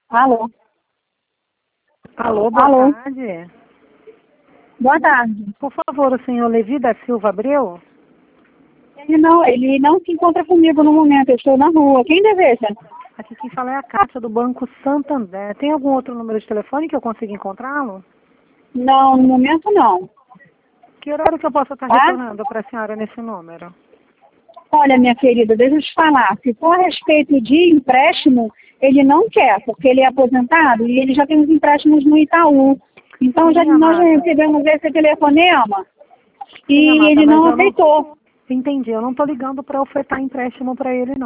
Alô? Alô, boa Alô? tarde. Boa tarde. Por favor, o senhor Levi da Silva Abreu? Ele não se encontra comigo no momento, eu estou na rua. Quem deseja? Aqui quem fala é a Cátia do Banco Santander. Tem algum outro número de telefone que eu consiga encontrá-lo? Não, no momento não. Que horário que eu posso estar Tá? retornando para a senhora nesse número? Olha, minha querida, deixa eu te falar. Se for a respeito de empréstimo, ele não quer, porque ele é aposentado e ele já tem os empréstimos no Itaú. Então Sim, nós já amada. recebemos esse telefonema Sim, e amada, ele mas não eu não... aceitou. Entendi, eu não estou ligando para ofertar empréstimo para ele, não.